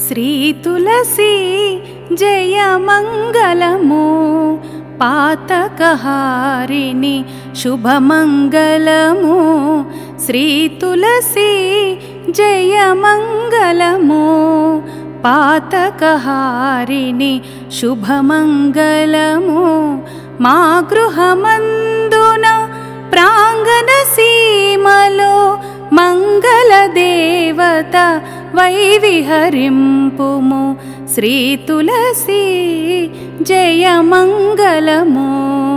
శ్రీ తులసి జయ మంగళము పాతకహారిణి శుభమంగళము. శ్రీ తులసి జయ మంగళము పాతకహారిణి శుభమంగళము. మా గృహమందున ప్రాంగణ సీమలో మంగళ దేవత వై విహరింపుము. శ్రీ తులసి జయ మంగళము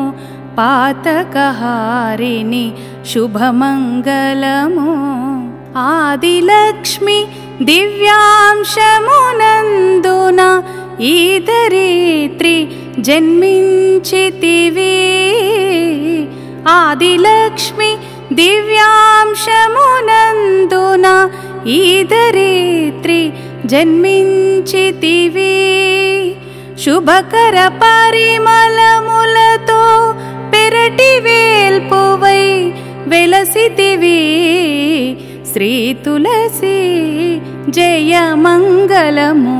పాతకహారిణి శుభమంగళము. ఆదిలక్ష్మి దివ్యాంశమునందున ఈ ధరిత్రి జన్మించితివి. ఆదిలక్ష్మి దివ్యాంశమునందున ఈ ధరిత్రి జన్మించితివి. శుభకర పరిమళములతో పెరటి వేల్పువై వెలసితివి. శ్రీ తులసి జయ మంగళము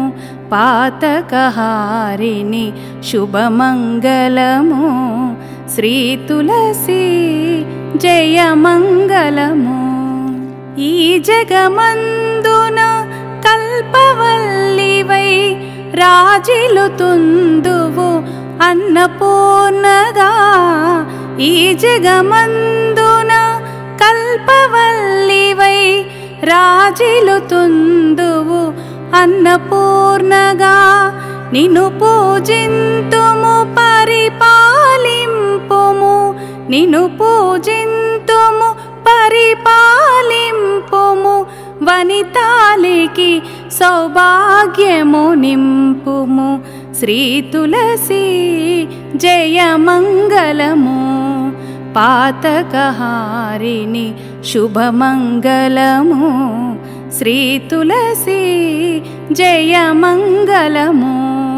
పాతకహారిణి శుభమంగళము. శ్రీ తులసి జయ మంగళము. ఈ జగమందున కల్పవల్లివై రాజిల్లుతుందువు అన్నపూర్ణగా. ఈ జగమందున కల్పవల్లివై రాజిల్లుతుందువు అన్నపూర్ణగా. నిన్ను పూజింతుము పరిపాలింపుము. నిన్ను పూజింతుము పరిపాలింపుము. వనితాలికి సౌభాగ్యము నింపుము. శ్రీ తులసి జయ మంగళము పాతకహారిణి శుభమంగళము. శ్రీ తులసి జయ మంగళము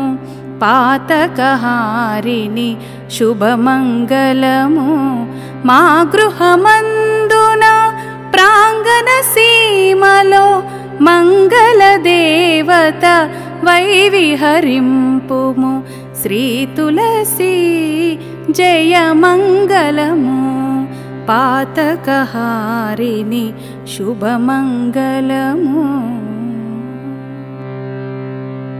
పాతకహారిణి శుభమంగళము. మా గృహమందున ప్రాంగణ సీమలో మంగళ దేవత వై విహరింపుము. శ్రీ తులసి జయ మంగళము పాతకహారిణి శుభమంగళము.